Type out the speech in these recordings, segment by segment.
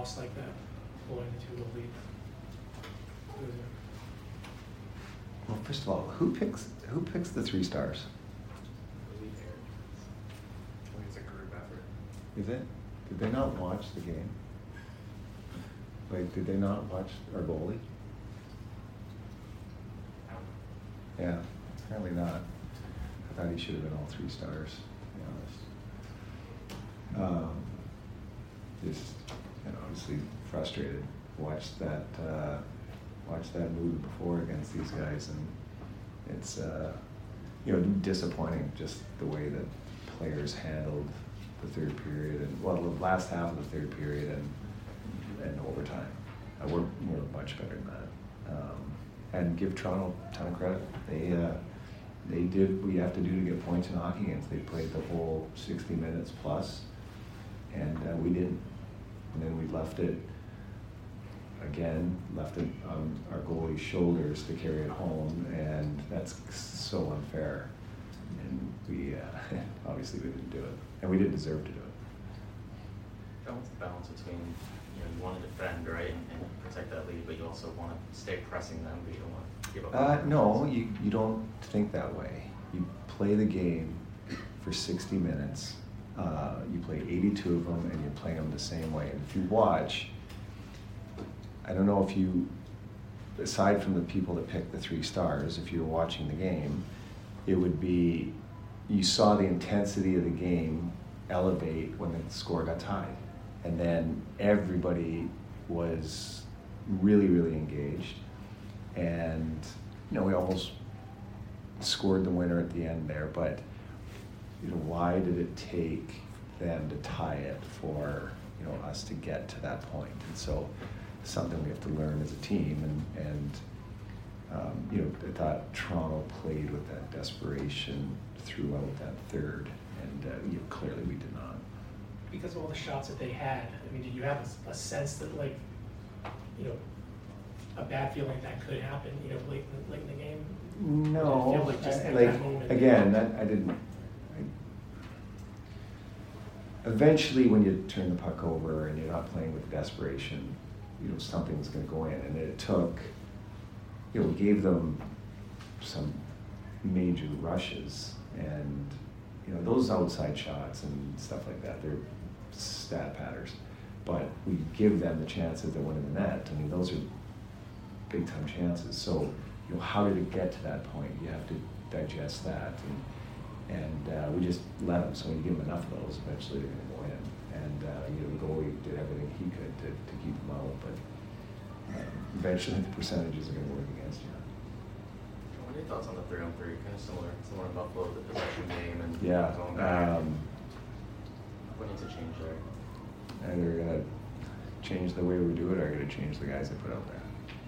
loss like that, blowing the 2-goal lead. Well, first of all, who picks the 3 stars? I think it's a group effort. Is it? Did they not watch the game? Like, did they not watch our goalie? Yeah, apparently not. I thought he should have been all 3 stars, to be honest. Just, obviously frustrated. Watched that movie before against these guys, and it's disappointing just the way that players handled the third period and the last half of the third period and overtime. We're much better than that. And give Toronto a ton of credit. They did what you have to do to get points in hockey games. They played the whole 60 minutes plus, and we didn't. And then we left it on our goalie's shoulders to carry it home, and that's so unfair. And we obviously we didn't do it, and we didn't deserve to do it. What's the balance between you want to defend, right, and protect that lead, but you also want to stay pressing them, but you don't want to give up? No, you don't think that way. You play the game for 60 minutes. You play 82 of them, and you're playing them the same way. And if you watch, I don't know if you, aside from the people that pick the 3 stars, if you were watching the game, it would be, you saw the intensity of the game elevate when the score got tied. And then everybody was really, really engaged. And, we almost scored the winner at the end there, but, why did it take them to tie it for, us to get to that point? And so, something we have to learn as a team, and I thought Toronto played with that desperation throughout that third, and clearly we did not. Because of all the shots that they had, did you have a sense that, a bad feeling that could happen, late in the game? No, Did it feel like just at that moment? Again, I didn't. Eventually, when you turn the puck over and you're not playing with desperation, something's going to go in. And it took, we gave them some major rushes, and those outside shots and stuff like that, they're stat patters. But we give them the chances that went in the net. Those are big time chances. So, how did it get to that point? You have to digest that, and we just let them. So when you give them enough of those, eventually they're going to go in. And the goalie did everything he could to keep them out, but eventually the percentages are going to work against you. What are your thoughts on the 3-on-3? Kind of similar to Buffalo, the possession game, and going Yeah. what needs to change there? Either going to change the way we do it, or going to change the guys they put out there.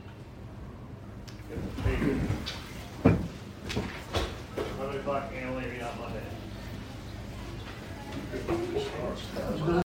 Good. 11 o'clock annual meeting on Monday.